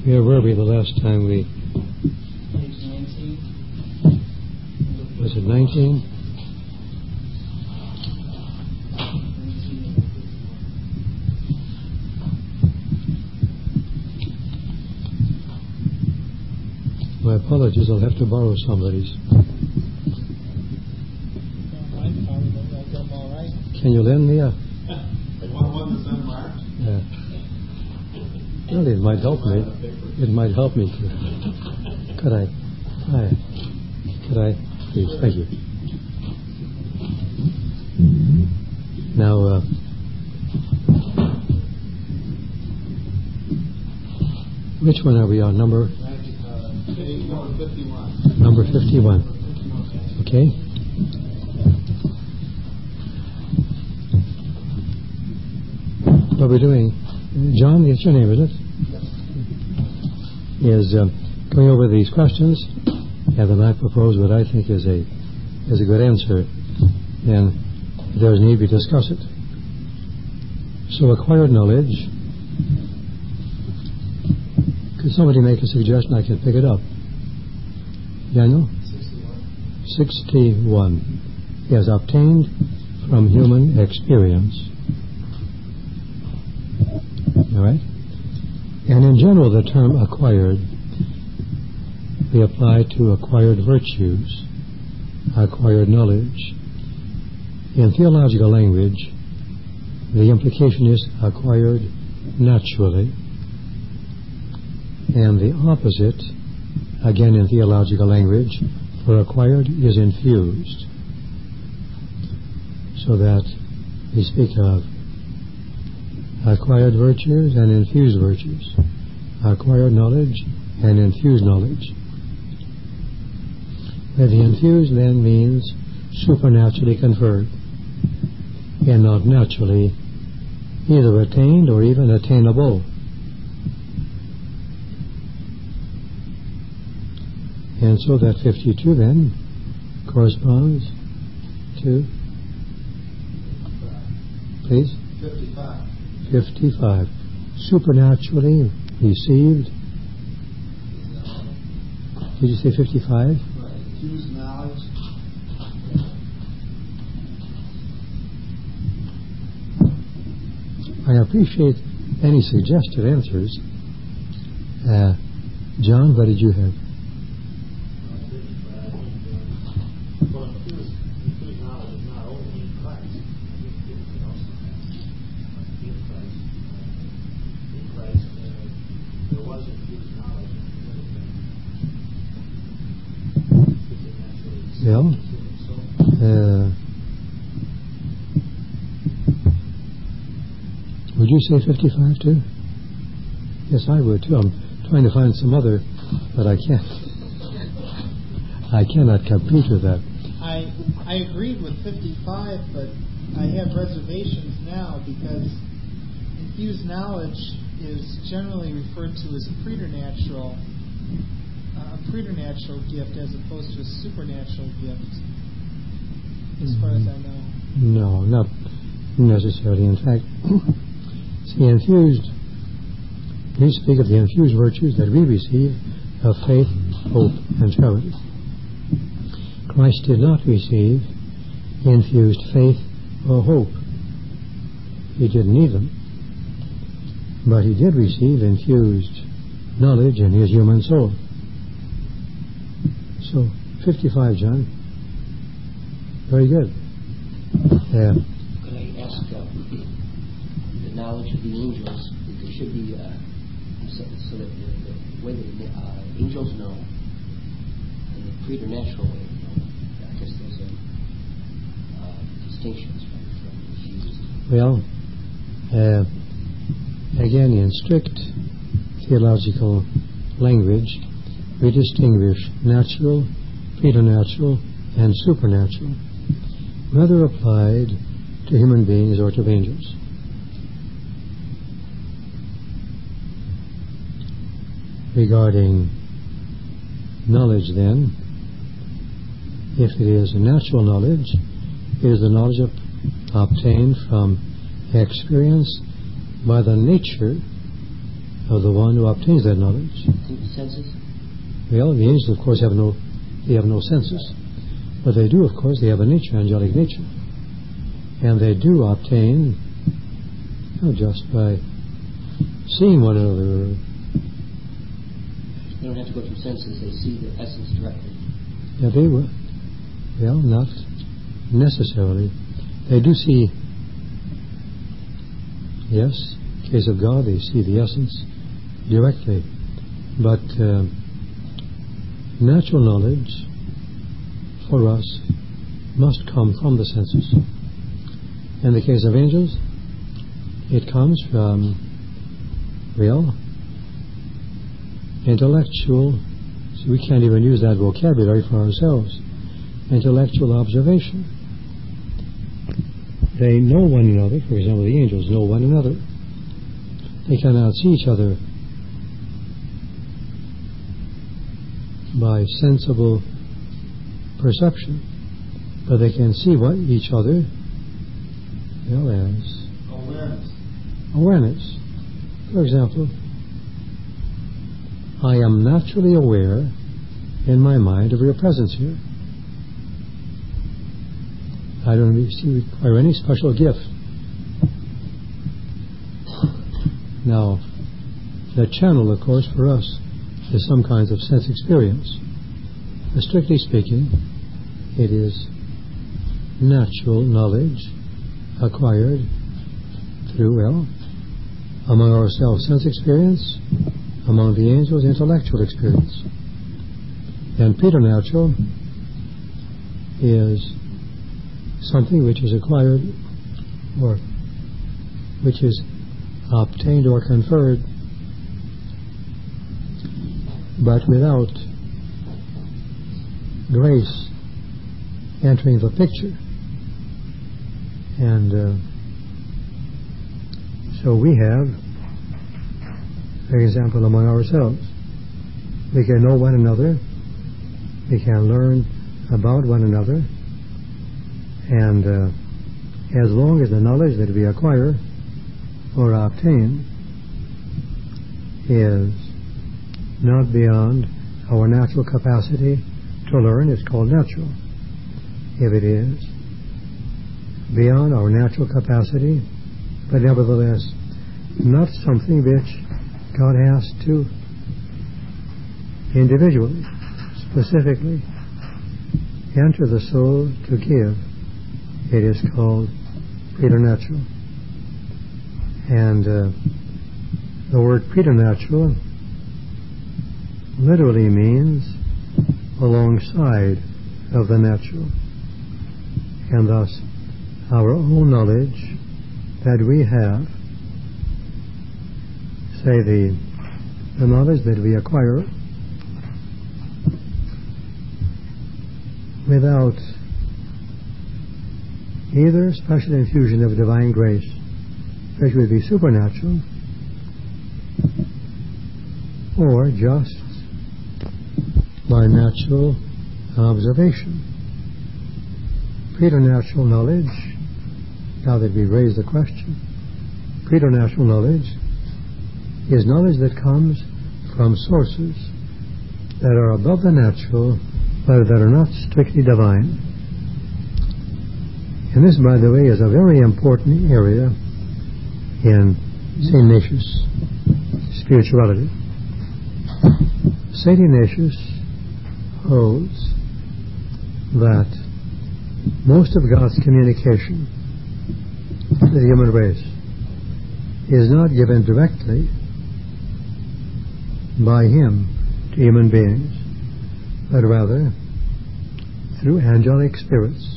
Where were we the last time we... Page 19. Was it 19? My apologies, I'll have to borrow somebody's. Can you lend me a... Well, it might help me. It might help me to... Could I? Could I? Please, thank you. Now, which one are we on? Number 51. Number 51. Okay. What we're doing, John, it's your name, is it? Yes. Is going over these questions, and then I propose what I think is a good answer, and if there's need, we discuss it. So, acquired knowledge. Could somebody make a suggestion? I can pick it up. Daniel? 61. Yes, obtained from human experience. All right? And in general, the term acquired, we apply to acquired virtues, acquired knowledge. In theological language, the implication is acquired naturally. And the opposite, again in theological language, for acquired is infused. So that we speak of acquired virtues and infused virtues, acquired knowledge and infused knowledge. Where the infused then means supernaturally conferred, and not naturally either attained or even attainable. And so that 52 then corresponds to, please? 55. Supernaturally received. Did you say 55? Right. Infused knowledge. I appreciate any suggested answers. John, what did you have? Well, would you say 55 too? Yes, I would too. I'm trying to find some other, but I can't. I cannot compete with that. I agreed with 55, but I have reservations now because infused knowledge is generally referred to as preternatural. A preternatural gift as opposed to a supernatural gift, as far as I know. No, not necessarily. In fact, see, infused, we speak of the infused virtues that we receive of faith, hope, and charity. Christ did not receive infused faith or hope. He didn't need them. But he did receive infused knowledge in his human soul. So, 55, John. Very good. Could I ask the knowledge of the angels? It should be so that the way that angels know and the preternatural way of knowing. I guess those are distinctions from Jesus. Well, again, in strict theological language, we distinguish natural, preternatural, and supernatural, whether applied to human beings or to angels. Regarding knowledge, then, if it is natural knowledge, it is the knowledge obtained from experience by the nature of the one who obtains that knowledge. Senses? Well, the angels, of course, have no senses. But they do, of course, they have a nature, angelic nature. And they do obtain, just by seeing one another. They don't have to go through senses, they see the essence directly. Yeah, they will. Well, not necessarily. They do see, yes, in the case of God, they see the essence directly. But natural knowledge for us must come from the senses. In the case of angels, it comes from, intellectual, so we can't even use that vocabulary for ourselves, intellectual observation. They know one another. For example, the angels know one another. They cannot see each other by sensible perception, but they can see what each other as awareness. For example, I am naturally aware in my mind of your presence here. I don't require any special gift. Now, the channel, of course, for us is some kinds of sense experience. But strictly speaking, it is natural knowledge acquired through, among ourselves, sense experience, among the angels, intellectual experience. And preternatural is something which is acquired or which is obtained or conferred, but without grace entering the picture. And so we have, for example, among ourselves, we can know one another, we can learn about one another, and as long as the knowledge that we acquire or obtain is not beyond our natural capacity to learn, it's called natural. If it is beyond our natural capacity, but nevertheless not something which God has to individually, specifically enter the soul to give, it is called preternatural. And the word preternatural literally means alongside of the natural. And thus our own knowledge that we have, say the knowledge that we acquire without either special infusion of divine grace, which would be supernatural, or just by natural observation. Preternatural knowledge, now that we've raised the question, preternatural knowledge is knowledge that comes from sources that are above the natural, but that are not strictly divine. And this, by the way, is a very important area in St. Ignatius' spirituality. St. Ignatius holds that most of God's communication to the human race is not given directly by Him to human beings, but rather through angelic spirits.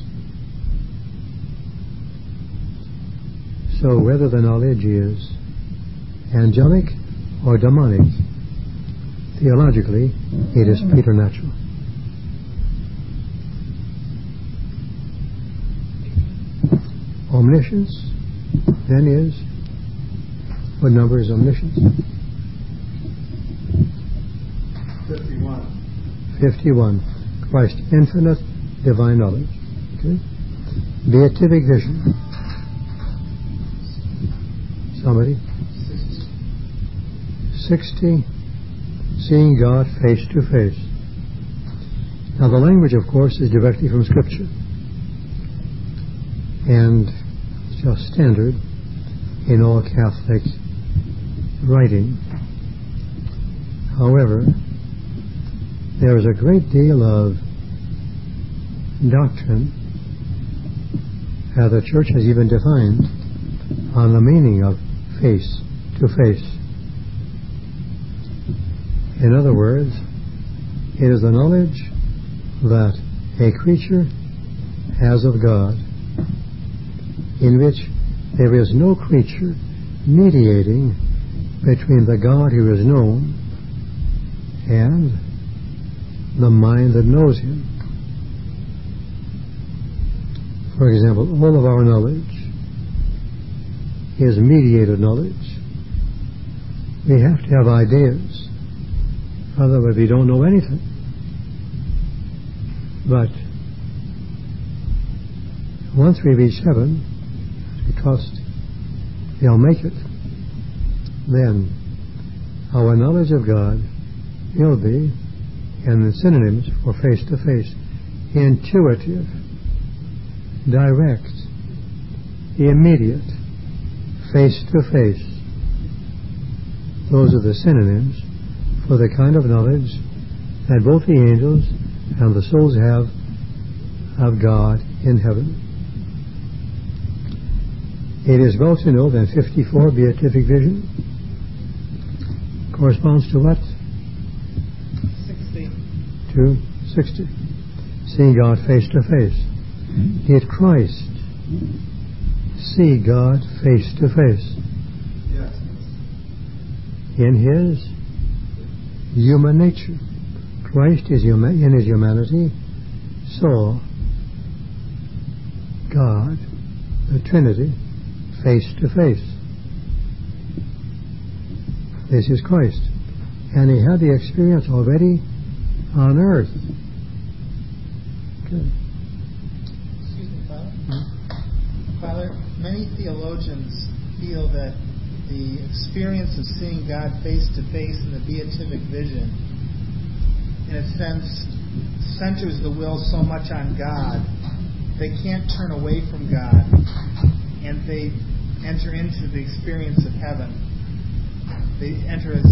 So whether the knowledge is angelic or demonic, theologically it is preternatural. Omniscience then is, what number is omniscience? 51. Christ's infinite divine knowledge. Okay? Beatific vision. 60, seeing God face to face. Now the language, of course, is directly from Scripture, and it's just standard in all Catholic writing. However, there is a great deal of doctrine the Church has even defined on the meaning of face to face. In other words, it is the knowledge that a creature has of God, in which there is no creature mediating between the God who is known and the mind that knows him. For example, all of our knowledge is mediated knowledge. We have to have ideas, otherwise we don't know anything. But once we reach heaven, we trust we'll make it, then our knowledge of God will be, and the synonyms for face to face, intuitive, direct, immediate, face to face. Those are the synonyms for the kind of knowledge that both the angels and the souls have of God in heaven. It is well to know that 54 beatific vision corresponds to what? 60. To 60. Seeing God face to face. Did Christ see God face to face? Yes. In his human nature. Christ is in his humanity saw God, the Trinity, face to face. This is Christ. And he had the experience already on earth. Okay. Excuse me, Father. Father, many theologians feel that the experience of seeing God face to face in the beatific vision, in a sense, centers the will so much on God, they can't turn away from God, and they enter into the experience of heaven. They enter a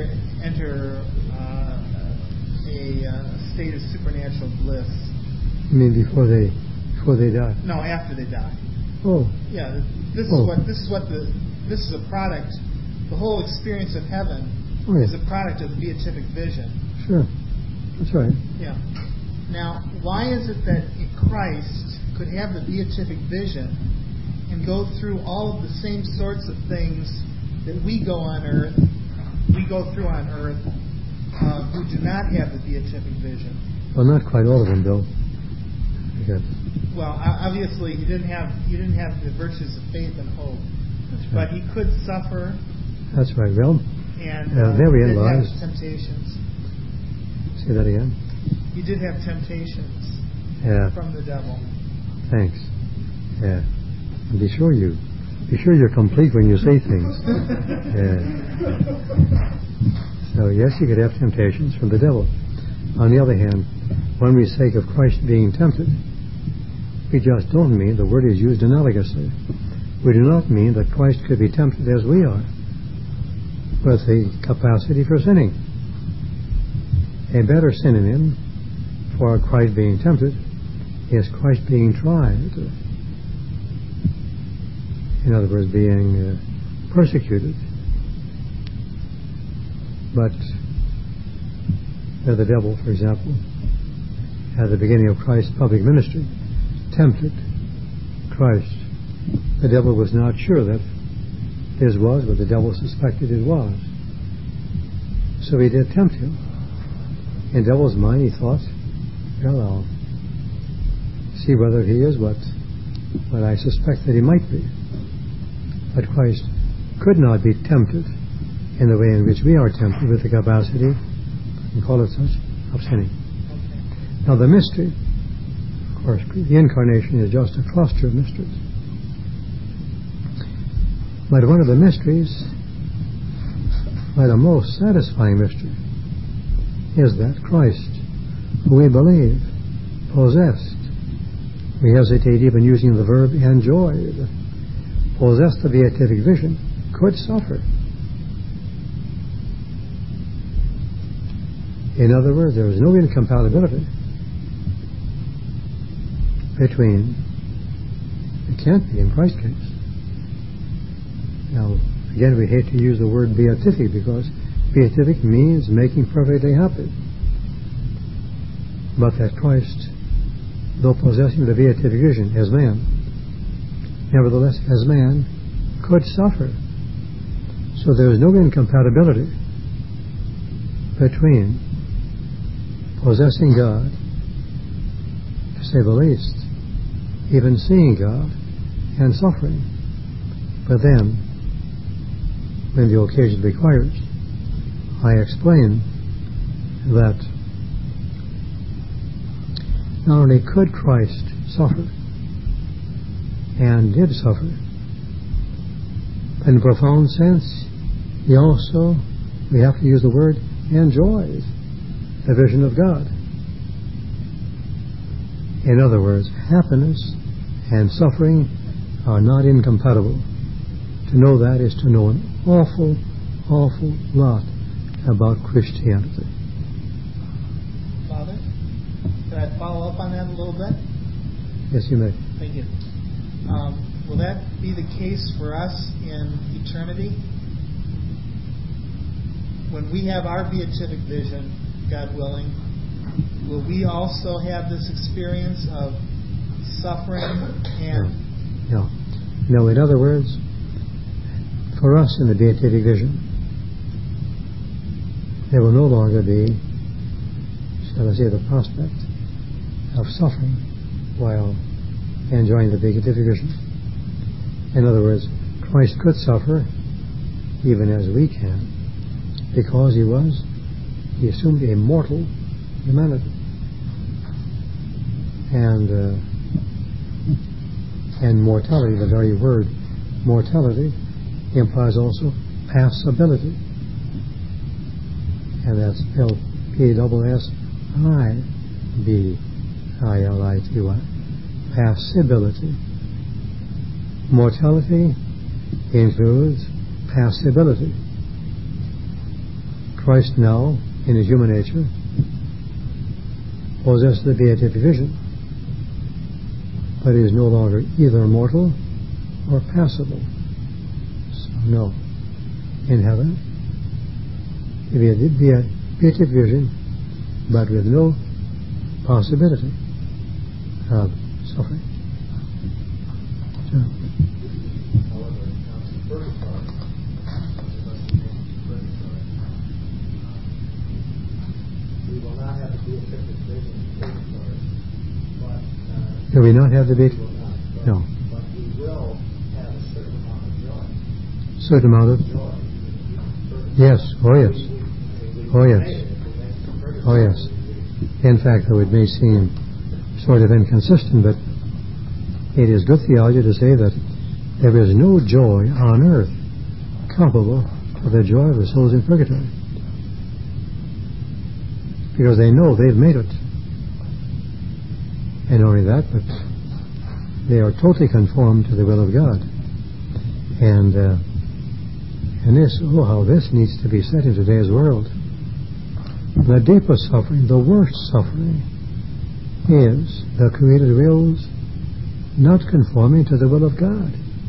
state of supernatural bliss. You mean before they die? No, after they die. Oh. Yeah, this is a product. The whole experience of heaven is a product of the beatific vision. Sure, that's right. Yeah. Now, why is it that Christ could have the beatific vision and go through all of the same sorts of things that we go through on earth, who do not have the beatific vision? Well, not quite all of them, Bill. Because well, obviously he didn't have the virtues of faith and hope, that's right. but he could suffer. That's right. Well, and therein did lies have temptations. Say that again. He did have temptations from the devil. Thanks. Yeah. And be sure you're complete when you say things. So yes, you could have temptations from the devil. On the other hand, when we say of Christ being tempted, we just don't mean the word is used analogously. We do not mean that Christ could be tempted as we are, with the capacity for sinning. A better synonym for Christ being tempted is Christ being tried. In other words, being persecuted. But the devil, for example, at the beginning of Christ's public ministry, tempted Christ. The devil was not sure that this was, but the devil suspected it was. So he did tempt him. In the devil's mind, he thought, well, I'll see whether he is what I suspect that he might be. But Christ could not be tempted in the way in which we are tempted, with the capacity, we call it such, of sinning. Okay. Now the mystery, of course, the incarnation is just a cluster of mysteries. But one of the mysteries Why, the most satisfying mystery is that Christ, who we believe possessed, we hesitate even using the verb enjoyed, possessed the beatific vision, could suffer. In other words, there is no incompatibility between, it can't be in Christ's case. Now, again, we hate to use the word beatific because beatific means making perfectly happy. But that Christ, though possessing the beatific vision as man, nevertheless, as man, could suffer. So there is no incompatibility between possessing God, to say the least, even seeing God, and suffering. But then, when the occasion requires, I explain that not only could Christ suffer, and did suffer, but in a profound sense, he also, we have to use the word, enjoys the vision of God. In other words, happiness and suffering are not incompatible. To know that is to know an awful, awful lot about Christianity. Father, can I follow up on that a little bit? Yes, you may. Thank you. Will that be the case for us in eternity? When we have our beatific vision, God willing, will we also have this experience of suffering and... No, in other words, for us in the beatific vision, there will no longer be, shall I say, the prospect of suffering while enjoying the beatific vision. In other words, Christ could suffer even as we can, because he assumed a mortal humanity. And mortality, the very word mortality, implies also passibility. And that's spelled P-S-S-I-B-I-L-I-T-Y. Passibility. Mortality includes passibility. Christ now, in his human nature, possessed the beatific vision, but is no longer either mortal or passible. So no, in heaven, he had the beatific vision, but with no possibility of suffering. However, in purgatory, we will not have the beatific vision in purgatory, but do we not have the beatific? No. But we will have a certain amount of joy. Certain amount of Joy. yes. Oh yes. Oh yes. Oh yes. In fact, though it may seem sort of inconsistent, but it is good theology to say that there is no joy on earth comparable to the joy of the souls in purgatory, because they know they've made it. And not only that, but they are totally conformed to the will of God. And this, oh, how this needs to be said in today's world. The deepest suffering, the worst suffering, is the created wills not conforming to the will of God.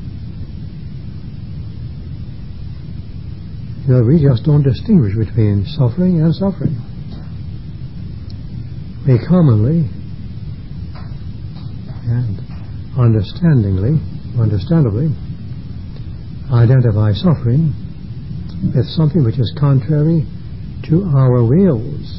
You know, we just don't distinguish between suffering and suffering. We commonly and understandably identify suffering with something which is contrary to our wills.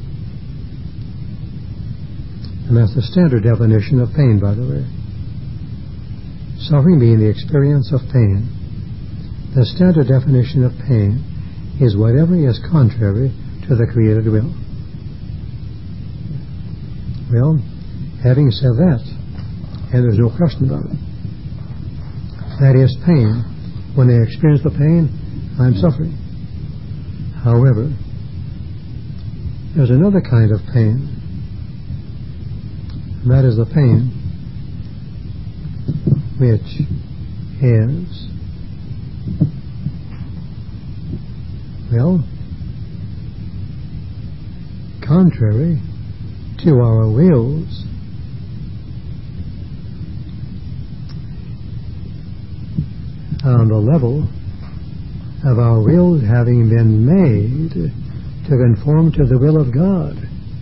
And that's the standard definition of pain, by the way. Suffering being the experience of pain. The standard definition of pain is whatever is contrary to the created will. Well, having said that, and there's no question about it, that is pain. When I experience the pain, I'm suffering. However, there's another kind of pain, and that is the pain which is, well, contrary to our wills. On the level of our wills having been made to conform to the will of God.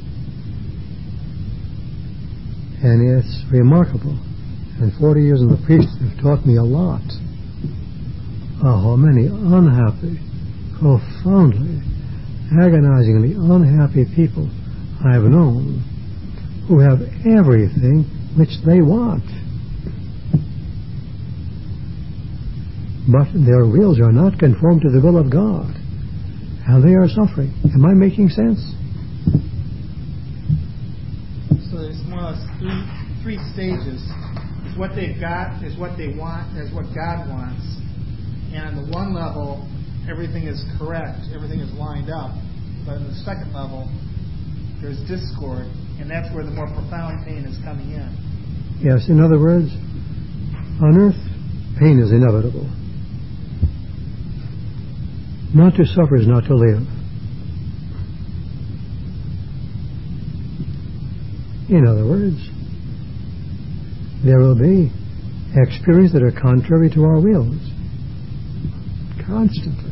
And it's remarkable. And 40 years in the priesthood have taught me a lot of how many unhappy, profoundly, agonizingly unhappy people I have known who have everything which they want, but their wills are not conformed to the will of God, and they are suffering. Am I making sense? So there's more or less three stages. Is what they've got, is what they want, is what God wants. And on the one level, everything is correct, everything is lined up. But on the second level, there's discord, and that's where the more profound pain is coming in. Yes, in other words, on earth, pain is inevitable. Not to suffer is not to live. In other words, there will be experiences that are contrary to our wills. Constantly.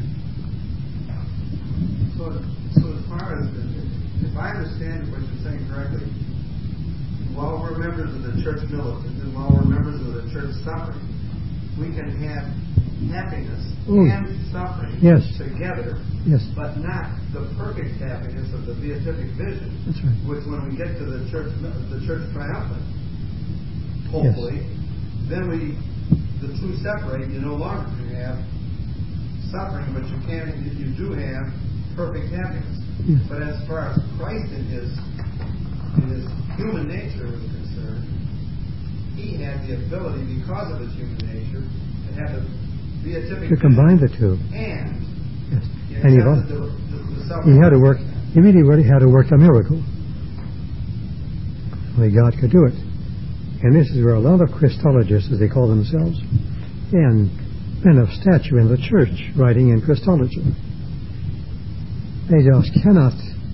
So as far as, if I understand what you're saying correctly, while we're members of the church militant and while we're members of the church suffering, we can have happiness and suffering together, but not the perfect happiness of the beatific vision. That's right. Which, when we get to the church triumphant, hopefully, then the two separate. You no longer can have suffering, but you do have perfect happiness. Yes. But as far as Christ in his human nature was concerned, he had the ability, because of his human nature, to have the beatific to combine the two. And he had to work. He really had to work a miracle. Only God could do it. And this is where a lot of Christologists, as they call themselves, and men of stature in the church writing in Christology, they just cannot,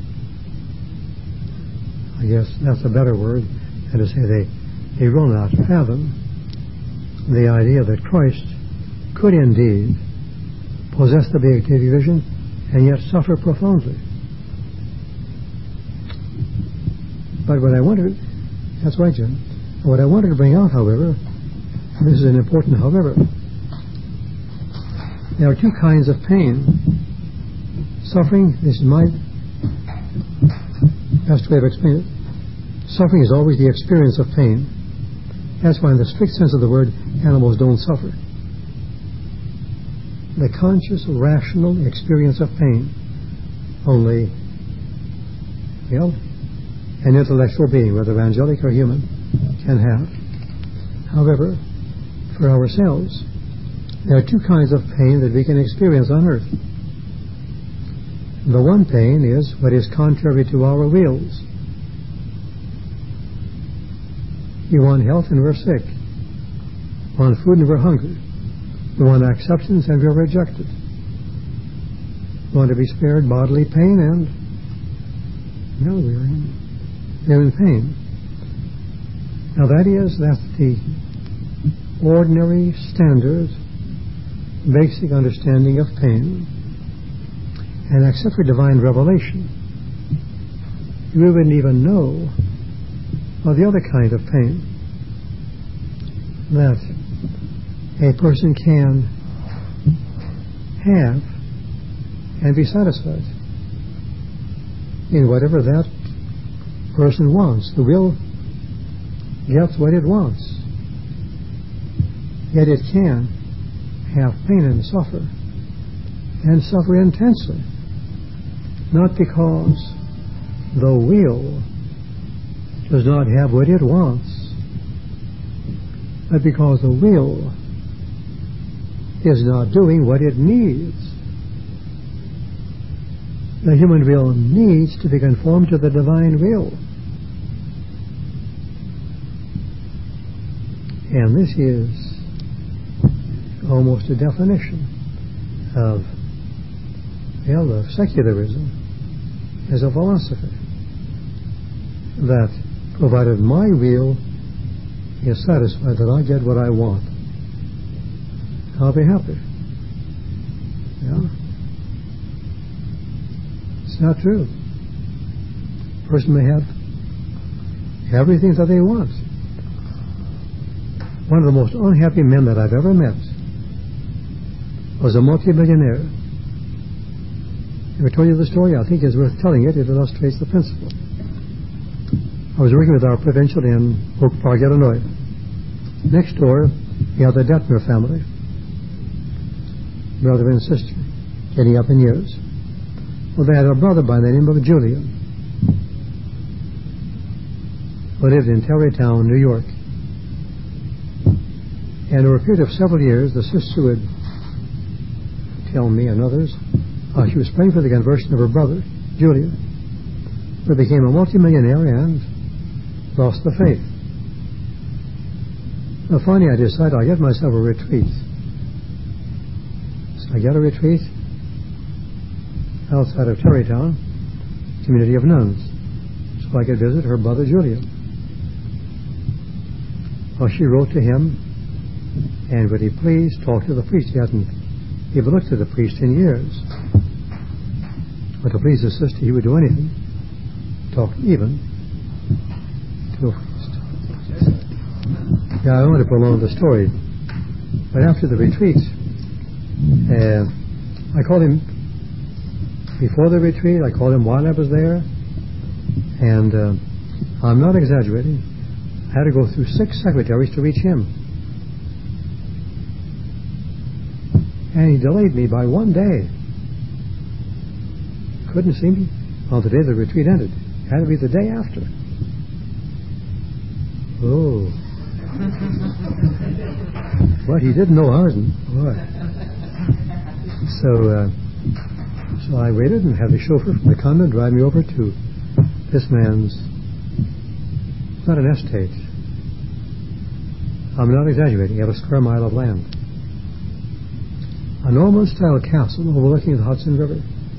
I guess that's a better word than to say they will not fathom the idea that Christ could indeed possess the beatific vision and yet suffer profoundly. But what I wanted, that's right, Jim. What I wanted to bring out, however, and this is an important however, there are two kinds of pain. Suffering, this is my best way of explaining it. Suffering is always the experience of pain. That's why in the strict sense of the word, animals don't suffer. The conscious, rational experience of pain only, an intellectual being, whether angelic or human, can have. However, for ourselves, there are two kinds of pain that we can experience on earth. The one pain is what is contrary to our wills. We want health and we're sick. We want food and we're hungry. We want acceptance and we're rejected. We want to be spared bodily pain and we're in pain. Now that's the ordinary, standard, basic understanding of pain. And except for divine revelation, you wouldn't even know of the other kind of pain that a person can have and be satisfied in whatever that person wants. The will gets what it wants. Yet it can have pain and suffer intensely. Not because the will does not have what it wants, but because the will is not doing what it needs. The human will needs to be conformed to the divine will. And this is almost a definition of secularism as a philosophy, that provided my will is satisfied, that I get what I want, I'll be happy. Yeah? It's not true. A person may have everything that they want. One of the most unhappy men that I've ever met was a multi-millionaire. If I told you the story, I think it's worth telling it. It illustrates the principle. I was working with our provincial in Oak Park, Illinois. Next door, we had the Detmer family, brother and sister, getting up in years. Well, they had a brother by the name of Julian, who lived in Tarrytown, New York. And over a period of several years, the sister would tell me and others how she was praying for the conversion of her brother, Julian, who became a multimillionaire and lost the faith. Now, finally, I decided I'll get myself a retreat. So I got a retreat outside of Tarrytown, community of nuns, so I could visit her brother Julian. Well, she wrote to him, and would he please talk to the priest? He hadn't even looked at the priest in years. But to please his sister, he would do anything, talk even to a priest. Yeah, I don't want to prolong the story, but after the retreat, I called him before the retreat, I called him while I was there, and I'm not exaggerating. I had to go through 6 secretaries to reach him. And he delayed me by 1 day. Couldn't see me on the day the retreat ended. It had to be the day after. Oh. But he didn't know Arden. Boy. So I waited and had the chauffeur from the convent drive me over to this man's, not an estate. I'm not exaggerating. He had a square mile of land. A Norman-style castle overlooking the Hudson River.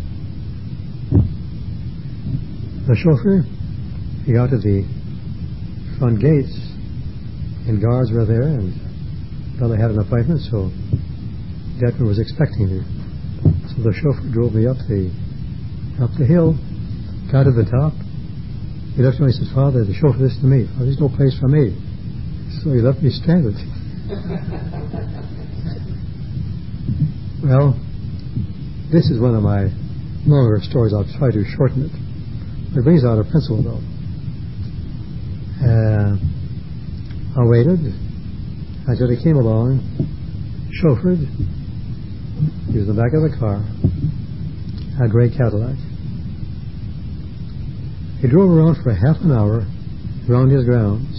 The chauffeur, he got to the front gates, and guards were there, and they had an appointment, so Detmer was expecting me. So the chauffeur drove me up the hill, got to the top. He looked at me and said, "Father, the chauffeur this to me. Oh, there's no place for me." So he left me stranded. Well, this is one of my longer stories. I'll try to shorten it. It brings out a principle, though. I waited until he came along, chauffeured. He was in the back of the car, a gray Cadillac. He drove around for half an hour around his grounds.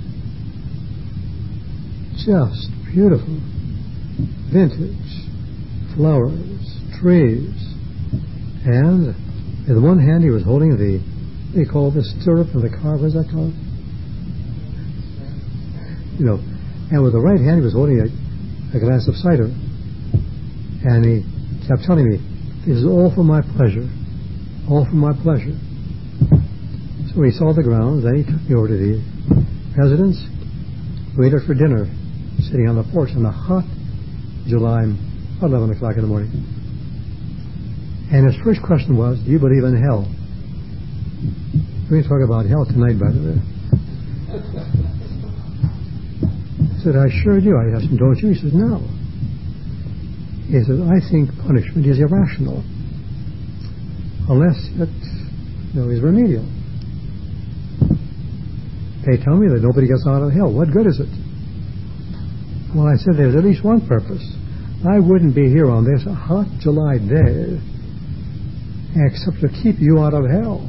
Just beautiful. Vintage. Flowers. Trees. And in one hand he was holding they call the stirrup in the car. What is that called? You know. And with the right hand he was holding a glass of cider. And he kept telling me, "This is all for my pleasure. All for my pleasure." So he saw the grounds, then he took me over to the residence, waited for dinner, sitting on the porch on a hot July, 11 o'clock in the morning. And his first question was, "Do you believe in hell?" We're going to talk about hell tonight, by the way. I said, "I sure do." I asked him, "Don't you?" He said, "No." He said, "I think punishment is irrational unless it is remedial. They tell me that nobody gets out of hell. What good is it?" Well, I said, "There's at least one purpose. I wouldn't be here on this hot July day except to keep you out of hell."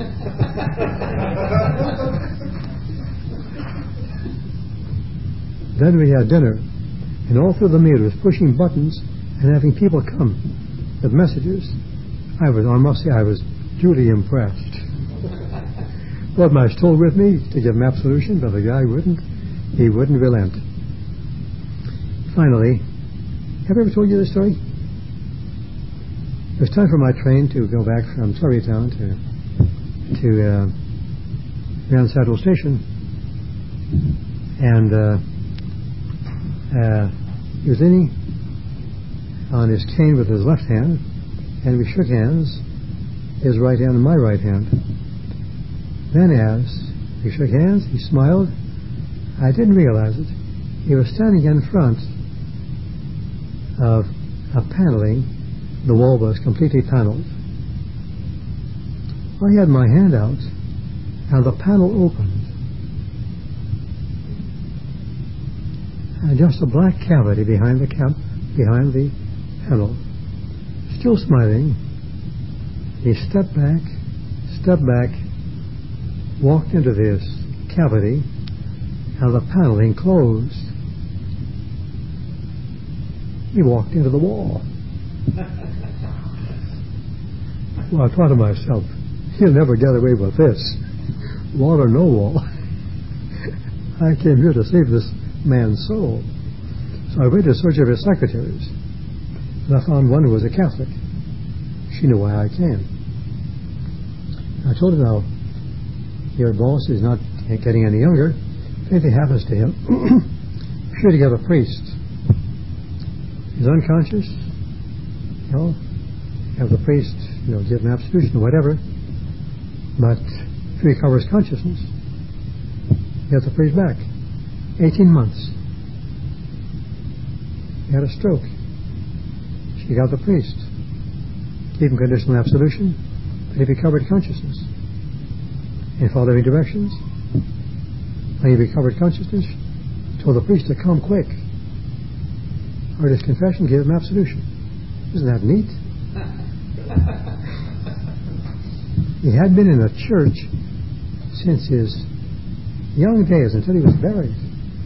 Then we had dinner, and all through the meal was pushing buttons and having people come with messages. I must say, I was duly impressed. Lord Mayor told with me to give him absolution, but the guy wouldn't. He wouldn't relent. Finally, have I ever told you this story? It was time for my train to go back from Surreytown to Grand Central Station, and he was leaning on his cane with his left hand, and we shook hands, his right hand and my right hand. Then as we shook hands, he smiled. I didn't realize it. He was standing in front of a paneling. The wall was completely paneled. I had my hand out, and the panel opened. And just a black cavity behind the panel. Still smiling, he stepped back, walked into this cavity, and the paneling closed. He walked into the wall. Well, I thought to myself, he'll never get away with this. Wall or no wall. I came here to save this man's soul. So I went in search of his secretaries. And I found one who was a Catholic. She knew why I came. I told her, now, your boss is not getting any younger. If anything happens to him, be sure to get a priest. He's unconscious. Have the priest, give him absolution or whatever. But if he recovers consciousness, get the priest back. 18 months. He had a stroke. She got the priest. Gave him conditional absolution, but he recovered consciousness. And following directions, when he recovered consciousness, told the priest to come quick. Heard his confession, gave him absolution. Isn't that neat? He had been in a church since his young days until he was buried.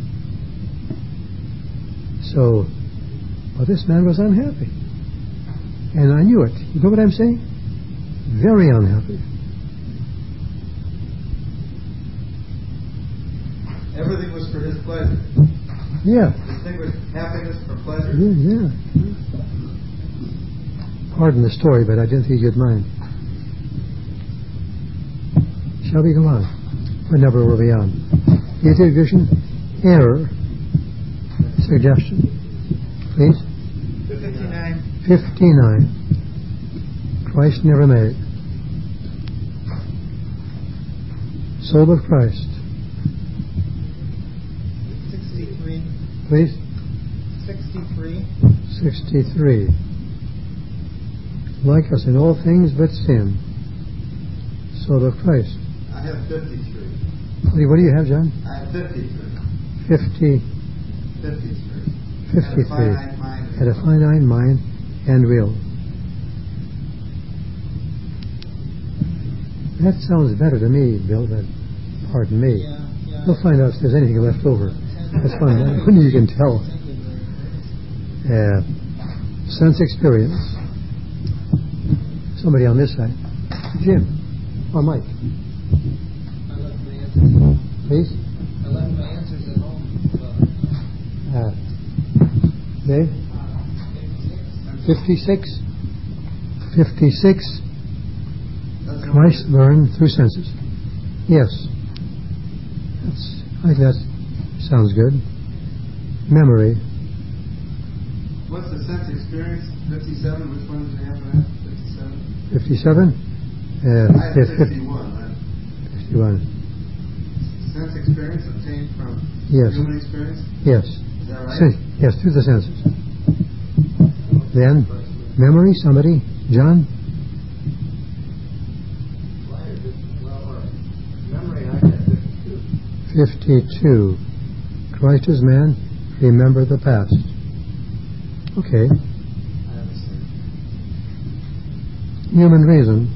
So, well, this man was unhappy. And I knew it. You know what I'm saying? Very unhappy. Everything was for his pleasure. Yeah. Distinguished happiness from pleasure. Yeah. Pardon the story, but I didn't think you'd mind. Shall we go on? What number were we on? Negative vision, error, suggestion. Please? 59. 59. Christ never made. Soul of Christ. 63. Please? 63. 63. Like us in all things but sin. Soul of Christ. I have 53. What do you have, John? I have 53. 53. 53. Had a finite mind and will. That sounds better to me, Bill, but pardon me. Yeah. We'll find out if there's anything left over. That's fun. When you can tell. Sense experience. Somebody on this side. Jim. Or Mike. I left my answers at home. Please? I left my answers at home. Dave? 56? 56. Christ learned through senses. Yes. I think that sounds good. Memory. What's the sense experience? 57? Which one did you have for that? 57? 57? I have 51. 51. Sense experience obtained from Yes. human experience? Yes. Is that right? Yes, through the senses. Then, memory, somebody? John? Memory, I got 52. 52. Christ as man, remember the past. Okay. Human reason.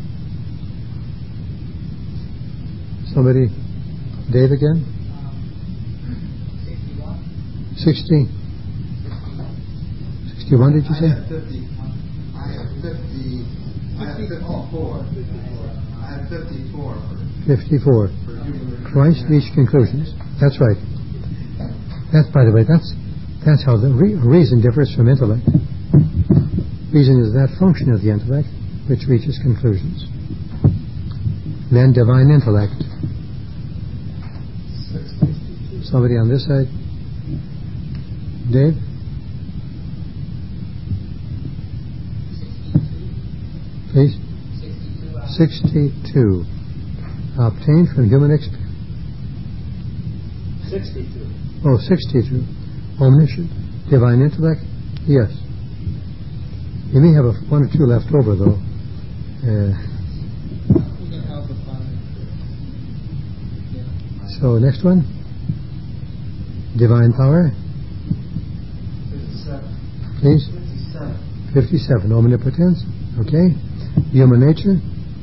Somebody? Dave again? 60. 61, did you say? I have 50. I I have 54. I have 54 54. for human Christ reached conclusions. That's right. That's, by the way, that's how the reason differs from intellect. Reason is that function of the intellect which reaches conclusions. Then divine intellect. Somebody on this side? Dave? 62. Please? 62. 62. Obtained from human experience. 62. Oh, 62. Omniscient. Divine intellect? Yes. You may have one or two left over, though. We can help the Father. Yeah. So, next one. Divine power. 57. Please. 57. 57. Omnipotence. Okay. Human nature.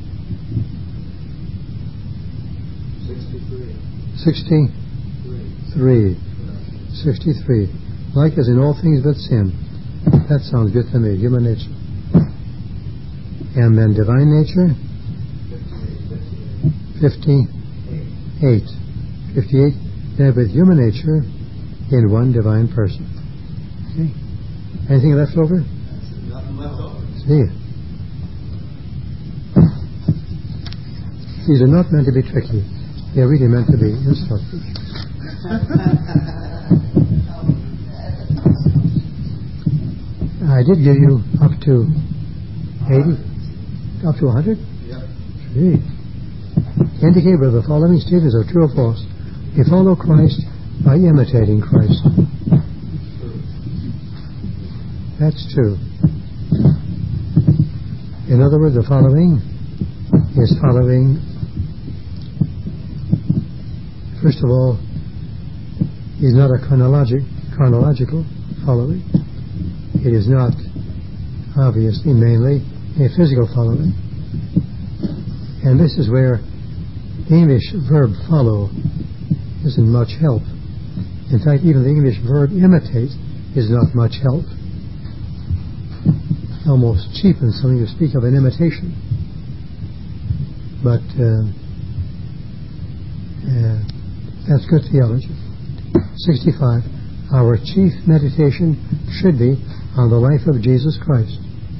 63. 63. 63. Like as in all things but sin. That sounds good to me. Human nature. And then divine nature. 58. 58. Then with human nature in one divine person. Okay. Anything left over? Nothing left over. See. These are not meant to be tricky. They're really meant to be instructive. I did give you up to 80? Up to 100? Yep. Gee. Indicate whether the following statements are true or false. We follow Christ by imitating Christ. That's true. In other words, the following is following. First of all, is not a chronological following. It is not, obviously, mainly a physical following. And this is where the English verb follow isn't much help. In fact, even the English verb imitate is not much help. Almost cheapens something to speak of an imitation. But that's good theology. 65. Our chief meditation should be on the life of Jesus Christ.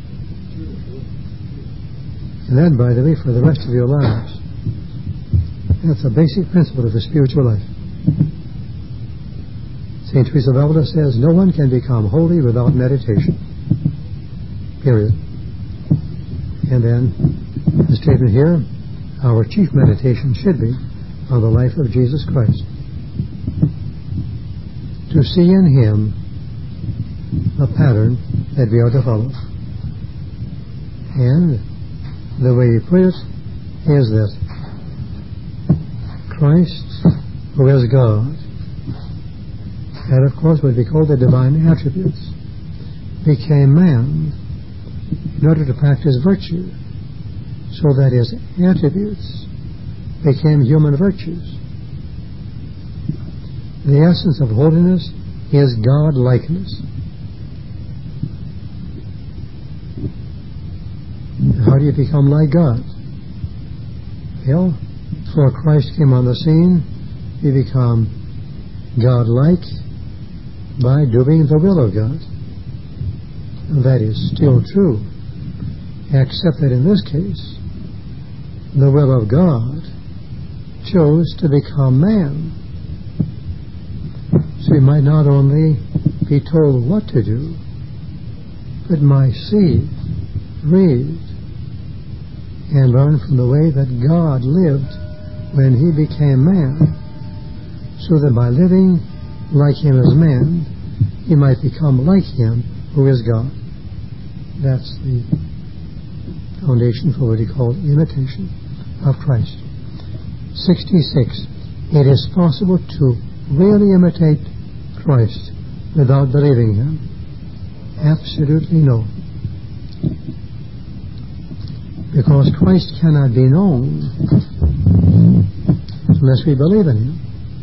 And that, by the way, for the rest of your lives. That's a basic principle of the spiritual life. St. Teresa of Avila says, no one can become holy without meditation. Period. And then the statement here, our chief meditation should be on the life of Jesus Christ. To see in Him a pattern that we are to follow. And the way he put it is that Christ, who is God, and of course what we call the divine attributes, became man in order to practice virtue, so that his attributes became human virtues. The essence of holiness is God-likeness. How do you become like God? Well, before Christ came on the scene, we become God-like by doing the will of God. And that is still true, except that in this case, the will of God chose to become man. So he might not only be told what to do, but might see, read, and learn from the way that God lived when he became man, so that by living like him as man, he might become like him who is God. That's the foundation for what he called imitation of Christ. 66. It is possible to really imitate Christ without believing him? Absolutely no. Because Christ cannot be known unless we believe in him.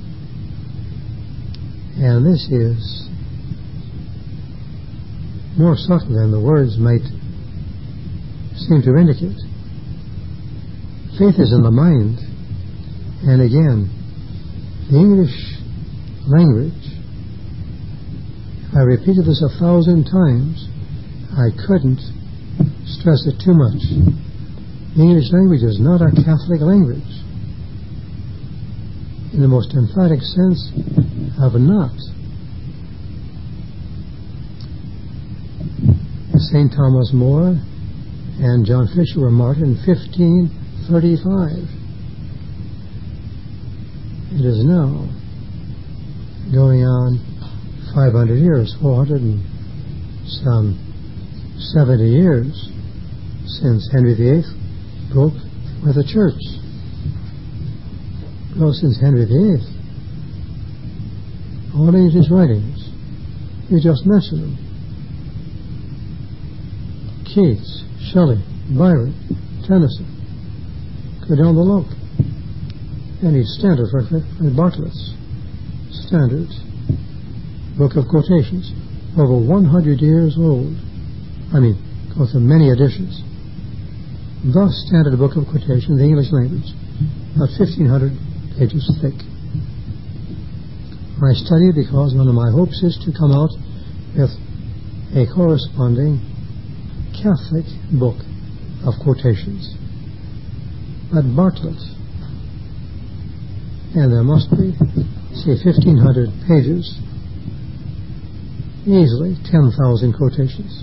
And this is more subtle than the words might seem to indicate. Faith is in the mind. And again, the English language, if I repeated this 1,000 times, I couldn't stress it too much. The English language is not a Catholic language. In the most emphatic sense of not. St. Thomas More and John Fisher were martyred in 1535. It is now going on 500 years, 400 and some 70 years since Henry VIII broke with the church. Well, since Henry VIII, all of his writings, you just mentioned them. Keats, Shelley, Byron, Tennyson, go down the lump. Any standard for Bartlett's standard book of quotations, over 100 years old. Goes through many editions. The standard book of quotation in the English language, about 1,500 pages thick. I study it because one of my hopes is to come out with a corresponding Catholic book of quotations. But Bartlett, and there must be, say, 1,500 pages, easily 10,000 quotations.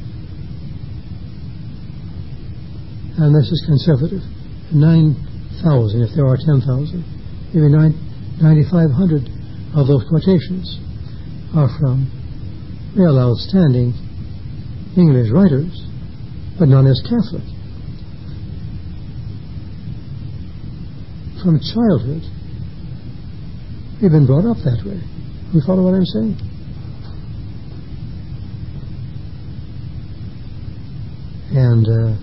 And this is conservative. 9,000, if there are 10,000, maybe 9,500 of those quotations are from real outstanding English writers, but none is Catholic. From childhood, we've been brought up that way. You follow what I'm saying? And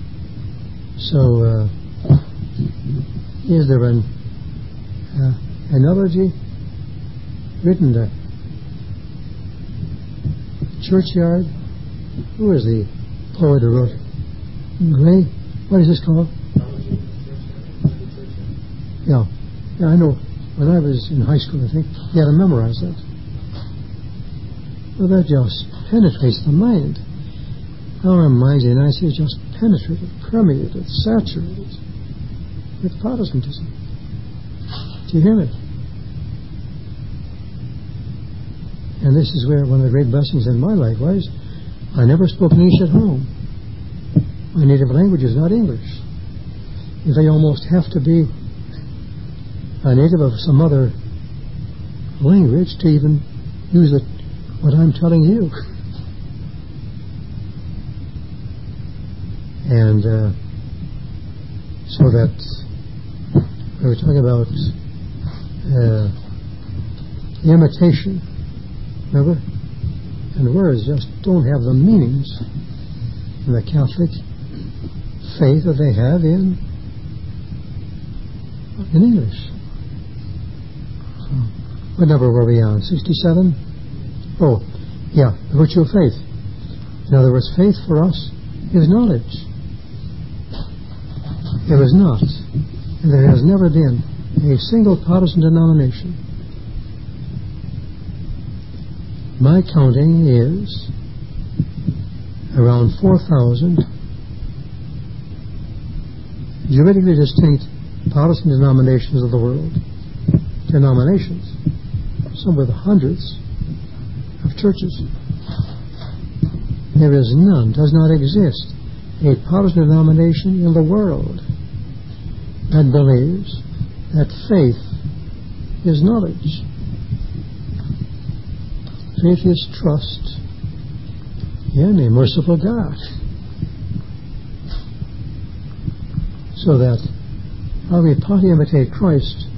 so is there an analogy written the churchyard? Who is the poet who wrote Gray? What is this called? Yeah, I know. When I was in high school, I think you had to memorize that. Well, that just penetrates the mind. Our minds in the United States just penetrated, permeated, saturated with Protestantism. Do you hear me? And this is where one of the great blessings in my life was. I never spoke English at home. My native language is not English. They almost have to be a native of some other language to even use what I'm telling you. And so that we were talking about imitation, remember? And words just don't have the meanings in the Catholic faith that they have in English. What number were we on? 67? Oh, yeah, the virtue of faith. In other words, faith for us is knowledge. There is not, and there has never been, a single Protestant denomination. My counting is around 4,000 juridically distinct Protestant denominations of the world. Denominations. Some with hundreds of churches. There is none, does not exist, a Protestant denomination in the world that believes that faith is knowledge. Faith is trust in a merciful God. So that how we partly imitate Christ.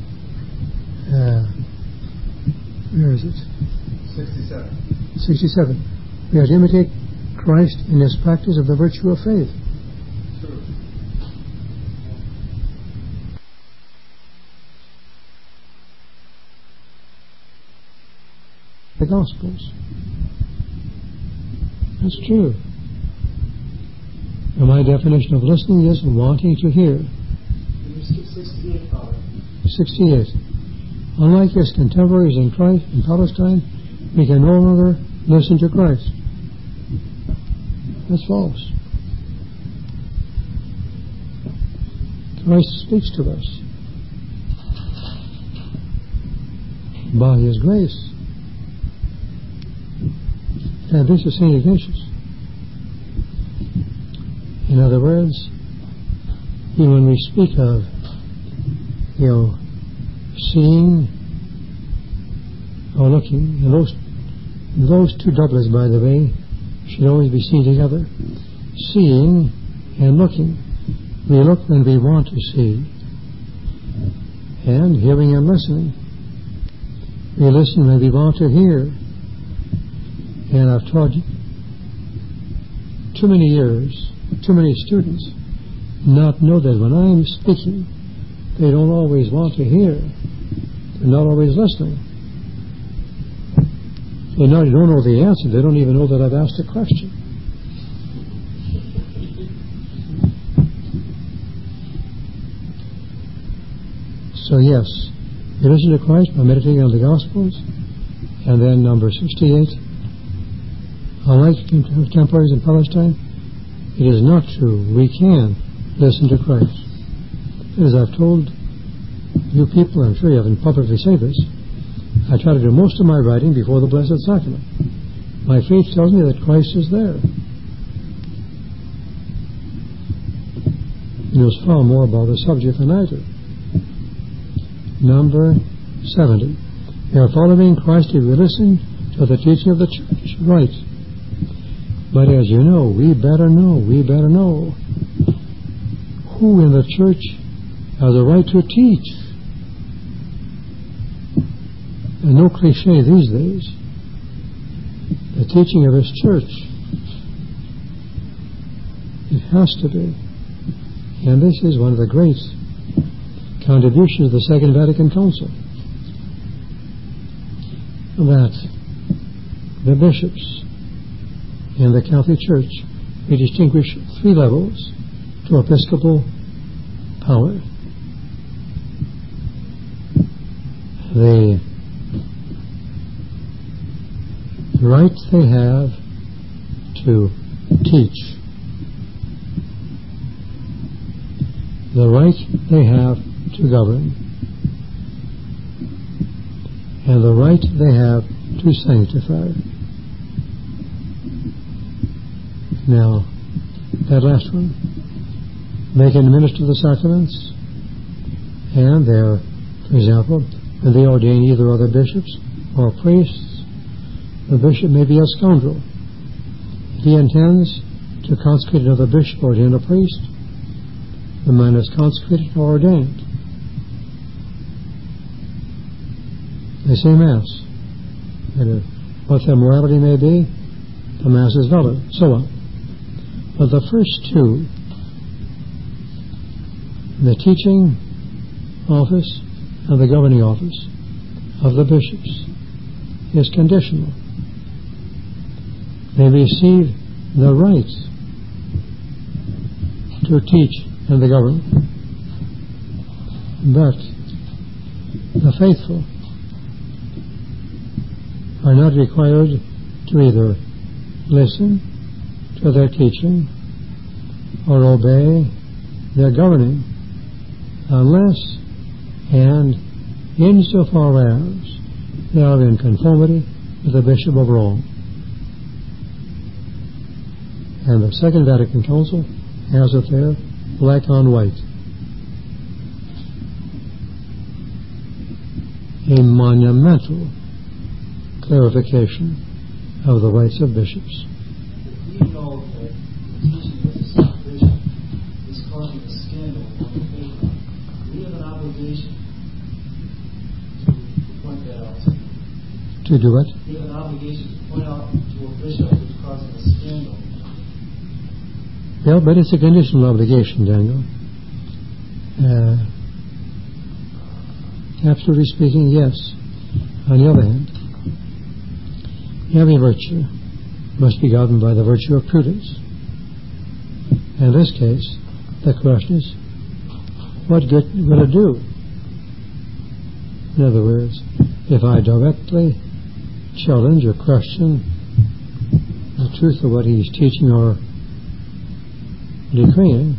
Where is it? 67. 67. We are to imitate Christ in his practice of the virtue of faith. True. The Gospels. That's true. And my definition of listening is wanting to hear. Can you skip 68, Father? 68. Unlike his contemporaries in Christ in Palestine, we can no longer listen to Christ. That's false. Christ speaks to us by His grace. And this is St. Ignatius. In other words, even when we speak of, seeing or looking, and those two doublets, by the way, should always be seen together. Seeing and looking. We look when we want to see, and hearing and listening. We listen when we want to hear. And I've taught too many years, too many students not know that when I'm speaking, they don't always want to hear. They're not always listening. They don't know the answer. They don't even know that I've asked a question. So yes, you listen to Christ by meditating on the Gospels. And then number 68, unlike contemporaries in Palestine, it is not true. We can listen to Christ. As I've told you people, I'm sure you haven't publicly said this, I try to do most of my writing before the Blessed Sacrament. My faith tells me that Christ is there. He knows far more about the subject than I do. Number 70. We are following Christ if we listen to the teaching of the Church. Right. But as you know, we better know who in the Church has a right to teach. And no cliche these days. The teaching of His Church. It has to be. And this is one of the great contributions of the Second Vatican Council. That the bishops in the Catholic Church, we distinguish three levels to episcopal power. The right they have to teach, the right they have to govern, and the right they have to sanctify. Now, that last one, they can minister the sacraments, and they're, for example, when they ordain either other bishops or priests, the bishop may be a scoundrel. If he intends to consecrate another bishop or ordain a priest, the man is consecrated or ordained. They say Mass. And what their morality may be, the Mass is valid, so on. But the first two, the teaching office and the governing office of the bishops, is conditional. They receive the right to teach and to govern. But the faithful are not required to either listen to their teaching or obey their governing unless and insofar as they are in conformity with the Bishop of Rome. And the Second Vatican Council has it there, black on white. A monumental clarification of the rights of bishops. We know that the teaching of the Saint Bishop is causing a scandal among the faithful. We have an obligation to point that out. To do what? We have an obligation to point out to a bishop who's causing a scandal. Well, but it's a conditional obligation, Daniel. Absolutely speaking, yes. On the other hand, every virtue must be governed by the virtue of prudence. In this case, the question is, what good will it do? In other words, if I directly challenge or question the truth of what he's teaching or decreeing,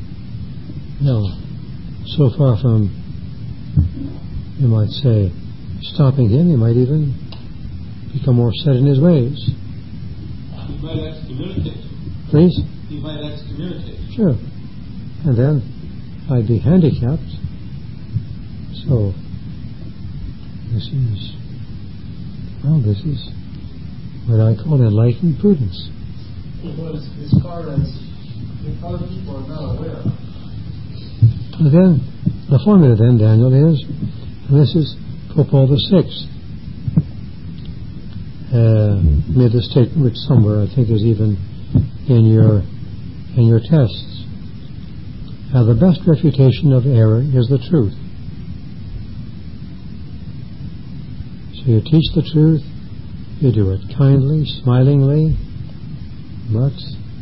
so far from, you might say, stopping him, he might even become more set in his ways. He might excommunicate. Please? He might excommunicate. Sure. And then I'd be handicapped. So, this is what I call enlightened prudence. Well, as far as if other people are not aware. And then, the formula then, Daniel, is, and this is Pope Paul VI, made a statement which somewhere I think is even in your tests. The best refutation of error is the truth. So you teach the truth, you do it kindly, smilingly, but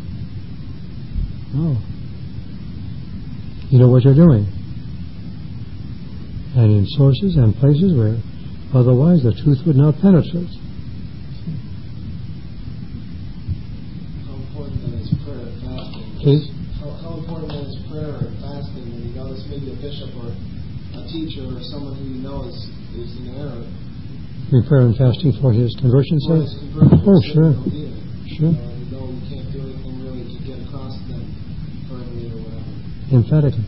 you know what you're doing. And in sources and places where otherwise the truth would not penetrate. How important then is prayer and fasting? Please? How important then is prayer and fasting when you notice maybe a bishop or a teacher or someone who you know is in error? Prayer and fasting for his conversion, say? Oh, sure. Sure. You know you can't do anything really to get across to them firmly or whatever. Emphatically.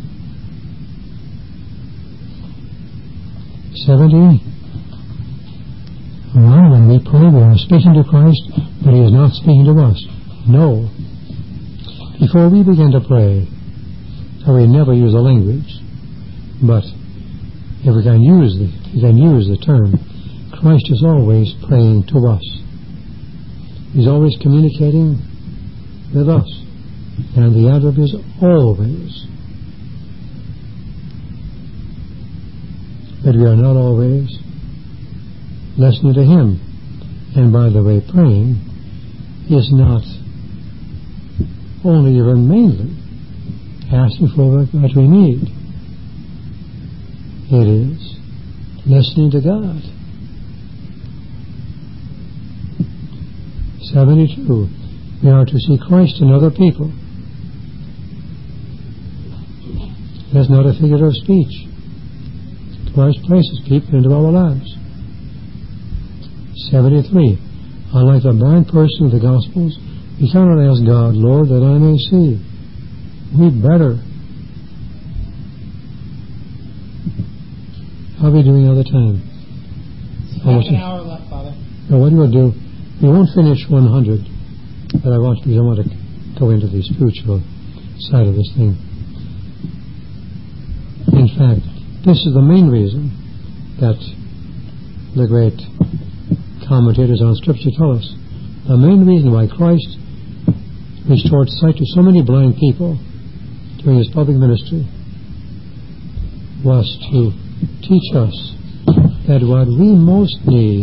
70. Well, when we pray, we are speaking to Christ, but He is not speaking to us. No. Before we begin to pray, we never use a language, but if we can use the term, Christ is always praying to us. He's always communicating with us, and the adverb is always. But we are not always listening to Him. And by the way, praying is not only even mainly asking for what we need. It is listening to God. 72. We are to see Christ in other people. That's not a figure of speech. Christ places people into our lives. 73. Unlike the blind person of the Gospels, we cannot ask God, Lord, that I may see. We better. How are we doing all the time? Half an hour left, Father. Now, what we will do, we won't finish 100, but I want to go into the spiritual side of this thing. In fact, this is the main reason that the great commentators on Scripture tell us. The main reason why Christ restored sight to so many blind people during His public ministry was to teach us that what we most need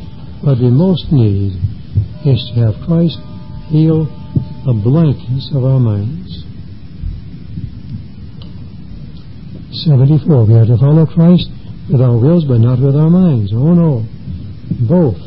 is to have Christ heal the blindness of our minds. 74. We are to follow Christ with our wills, but not with our minds. Oh no, both.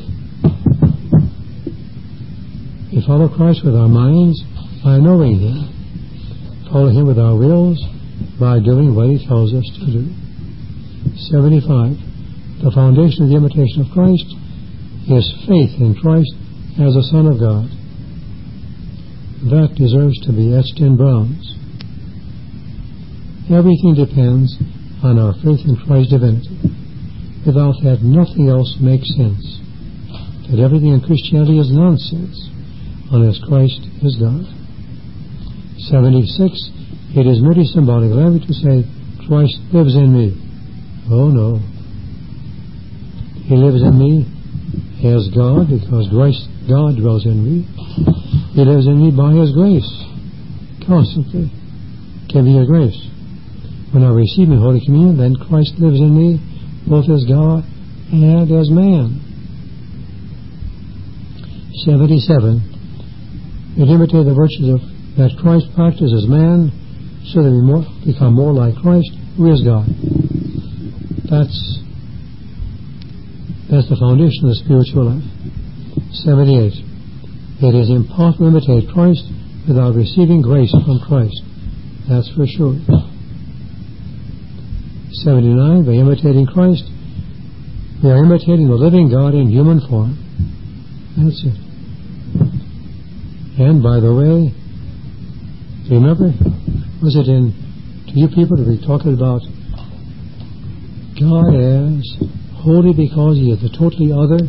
We follow Christ with our minds by knowing Him. Follow Him with our wills by doing what He tells us to do. 75. The foundation of the imitation of Christ is faith in Christ as the Son of God. That deserves to be etched in bronze. Everything depends on our faith in Christ's divinity. Without that, nothing else makes sense. That everything in Christianity is nonsense unless Christ is God. 76. It is merely symbolic language to say, Christ lives in me. Oh no. He lives in me as God because God dwells in me. He lives in me by His grace. Constantly. Give me His grace. When I receive in Holy Communion, then Christ lives in me, both as God and as man. 77. It imitates the virtues of that Christ practiced as man so that we become more like Christ, who is God. That's the foundation of the spiritual life. 78. It is impossible to imitate Christ without receiving grace from Christ. That's for sure. 79. By imitating Christ, we are imitating the living God in human form. That's it. And by the way, do you remember, was it to you people to be talking about God as holy because He is the totally other?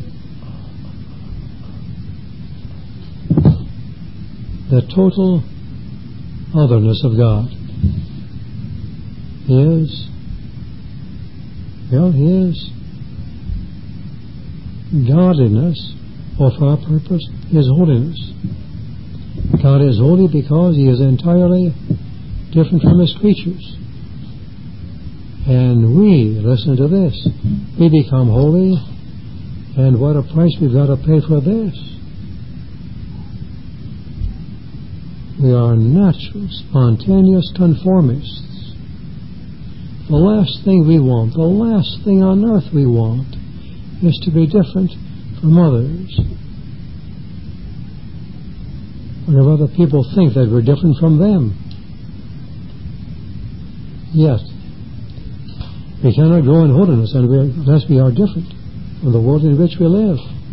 The total otherness of God is godliness, or for our purpose, is holiness. God is holy because He is entirely different from His creatures. And we, listen to this, we become holy, and what a price we've got to pay for this. We are natural, spontaneous conformists. The last thing we want, the last thing on earth we want, is to be different from others. Whenever other people think that we're different from them. Yet, we cannot grow in holiness unless we are different from the world in which we live.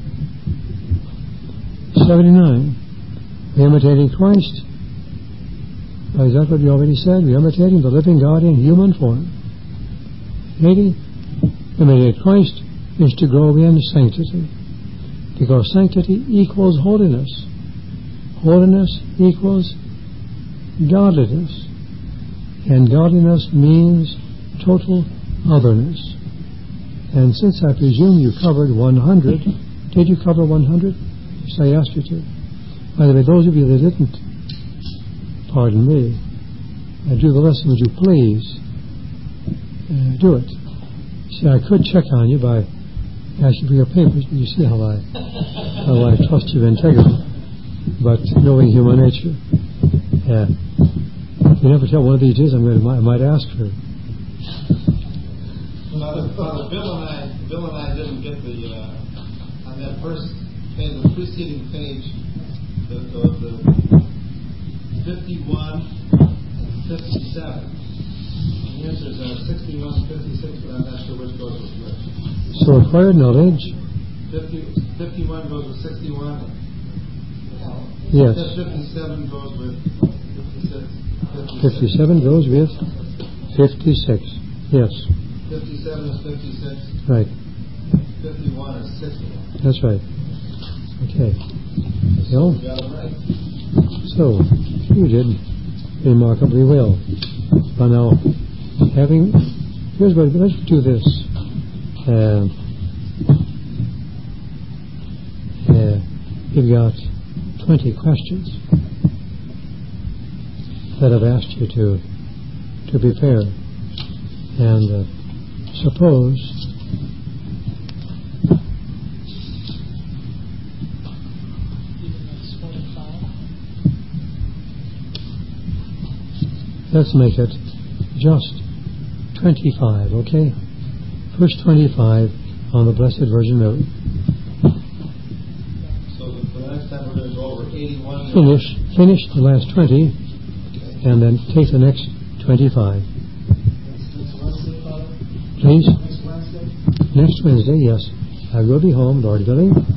79. We're imitating Christ. Is that what we already said? We're imitating the living God in human form. 80. Imitate Christ is to grow in sanctity, because sanctity equals holiness. Holiness equals godliness, and godliness means total otherness. And since I presume you covered 100, did you cover 100? Yes, I asked you to. By the way, those of you that didn't, pardon me, do the lesson, would you please do it? See, I could check on you by asking for your papers, but you see how I trust your integrity. But knowing human nature, you never tell one of these days I might ask for. Father, Bill and I didn't get on that first page, the preceding page, the 51 and 57. The answers are 61 and 56, but I'm not sure which goes with which. So acquired knowledge. 51 goes with 61. Yes. 57 goes with 56. 57 goes with 56. Yes. 57 is 56. Right. 51 is 61. That's right. Okay. So we got it right. So, you did remarkably well. But now, here's what, let's do this. You've got 20 questions that I've asked you to prepare. And suppose let's make it just 25, okay? First 25 on the Blessed Virgin Mary. So the next time we're going to go over 81. Finish the last 20, and then take the next 25. Please? Next Wednesday, yes. I will be home, Lord willing.